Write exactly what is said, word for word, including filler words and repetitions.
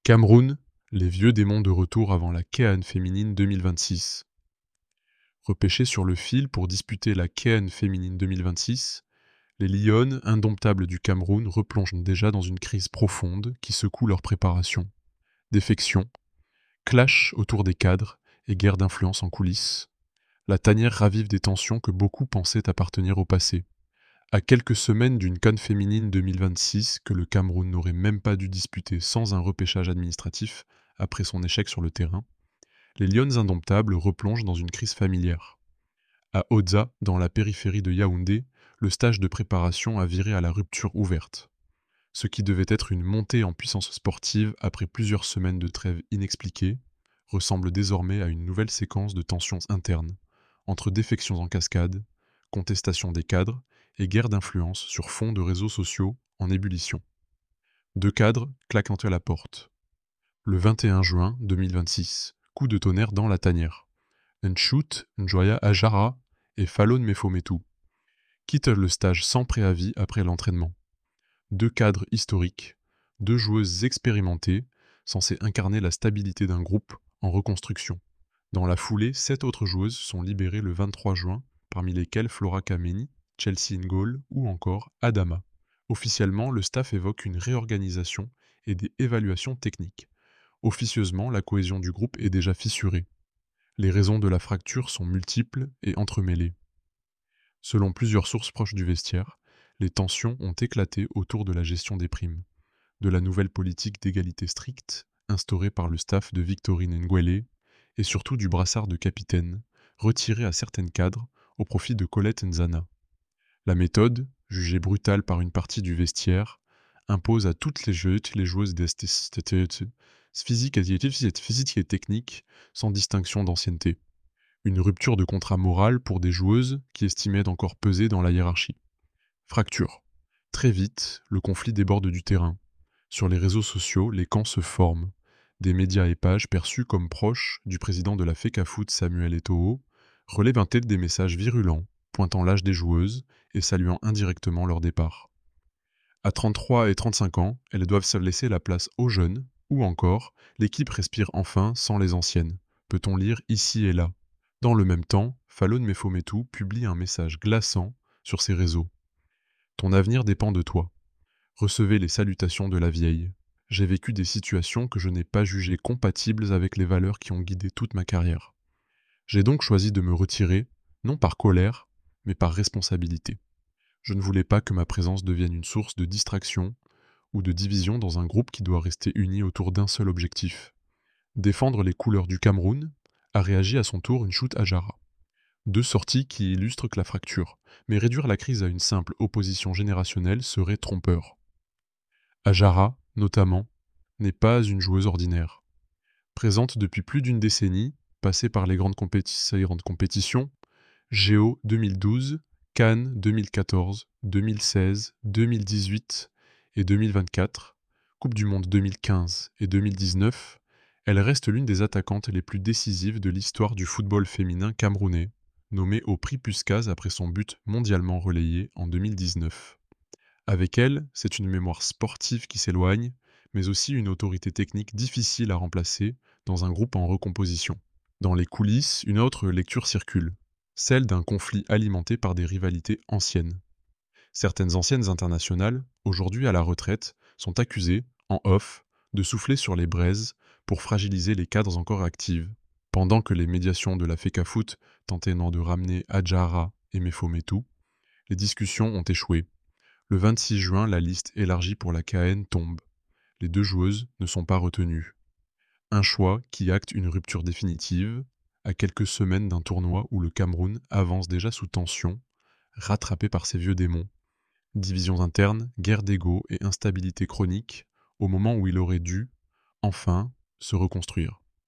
Cameroun, les vieux démons de retour avant la CAN féminine deux mille vingt-six. Repêchées sur le fil pour disputer la CAN féminine deux mille vingt-six, les Lionnes, indomptables du Cameroun, replongent déjà dans une crise profonde qui secoue leur préparation. Défections, clash autour des cadres et guerre d'influence en coulisses. La tanière ravive des tensions que beaucoup pensaient appartenir au passé. À quelques semaines d'une CAN féminine deux mille vingt-six que le Cameroun n'aurait même pas dû disputer sans un repêchage administratif après son échec sur le terrain, les Lionnes indomptables replongent dans une crise familière. À Odza, dans la périphérie de Yaoundé, le stage de préparation a viré à la rupture ouverte. Ce qui devait être une montée en puissance sportive après plusieurs semaines de trêve inexpliquée ressemble désormais à une nouvelle séquence de tensions internes, entre défections en cascade, contestation des cadres et guerre d'influence sur fond de réseaux sociaux en ébullition. Deux cadres claquant à la porte. Le vingt et un juin deux mille vingt-six, coup de tonnerre dans la tanière. Nchut Njoya Ajara et Falon Mefometou quittent le stage sans préavis après l'entraînement. Deux cadres historiques, deux joueuses expérimentées, censées incarner la stabilité d'un groupe en reconstruction. Dans la foulée, sept autres joueuses sont libérées le vingt-trois juin, parmi lesquelles Flora Kameni, Chelsea Ngol ou encore Adama. Officiellement, le staff évoque une réorganisation et des évaluations techniques. Officieusement, la cohésion du groupe est déjà fissurée. Les raisons de la fracture sont multiples et entremêlées. Selon plusieurs sources proches du vestiaire, les tensions ont éclaté autour de la gestion des primes, de la nouvelle politique d'égalité stricte instaurée par le staff de Victorine Nguele et surtout du brassard de capitaine, retiré à certaines cadres au profit de Colette Nzana. La méthode, jugée brutale par une partie du vestiaire, impose à toutes les joueuses, les joueuses physiques et techniques, sans distinction d'ancienneté. Une rupture de contrat moral pour des joueuses qui estimaient encore peser dans la hiérarchie. Fracture. Très vite, le conflit déborde du terrain. Sur les réseaux sociaux, les camps se forment. Des médias et pages perçus comme proches du président de la FECAFOOT Samuel Eto'o relèvent un tel des messages virulents, pointant l'âge des joueuses et saluant indirectement leur départ. À trente-trois et trente-cinq ans, elles doivent se laisser la place aux jeunes, ou encore, l'équipe respire enfin sans les anciennes, peut-on lire ici et là. Dans le même temps, Falon Mefometou publie un message glaçant sur ses réseaux. « Ton avenir dépend de toi. Recevez les salutations de la vieille. J'ai vécu des situations que je n'ai pas jugées compatibles avec les valeurs qui ont guidé toute ma carrière. J'ai donc choisi de me retirer, non par colère, mais par responsabilité. Je ne voulais pas que ma présence devienne une source de distraction ou de division dans un groupe qui doit rester uni autour d'un seul objectif. Défendre les couleurs du Cameroun, a réagi à son tour Nchut Ajara. Deux sorties qui illustrent que la fracture, mais réduire la crise à une simple opposition générationnelle serait trompeur. Ajara, notamment, n'est pas une joueuse ordinaire. Présente depuis plus d'une décennie, passée par les grandes, compéti- les grandes compétitions, Géo deux mille douze, CAN deux mille quatorze, deux mille seize, deux mille dix-huit et deux mille vingt-quatre, Coupe du Monde deux mille quinze et deux mille dix-neuf, elle reste l'une des attaquantes les plus décisives de l'histoire du football féminin camerounais, nommée au prix Puskaz après son but mondialement relayé en deux mille dix-neuf. Avec elle, c'est une mémoire sportive qui s'éloigne, mais aussi une autorité technique difficile à remplacer dans un groupe en recomposition. Dans les coulisses, une autre lecture circule, celle d'un conflit alimenté par des rivalités anciennes. Certaines anciennes internationales, aujourd'hui à la retraite, sont accusées, en off, de souffler sur les braises pour fragiliser les cadres encore actives, pendant que les médiations de la FECAFOOT tentaient de ramener Adjara et Mefometou, les discussions ont échoué. Le vingt-six juin, la liste élargie pour la CAN tombe. Les deux joueuses ne sont pas retenues. Un choix qui acte une rupture définitive, à quelques semaines d'un tournoi où le Cameroun avance déjà sous tension, rattrapé par ses vieux démons. Divisions internes, guerre d'ego et instabilité chronique, au moment où il aurait dû, enfin, se reconstruire.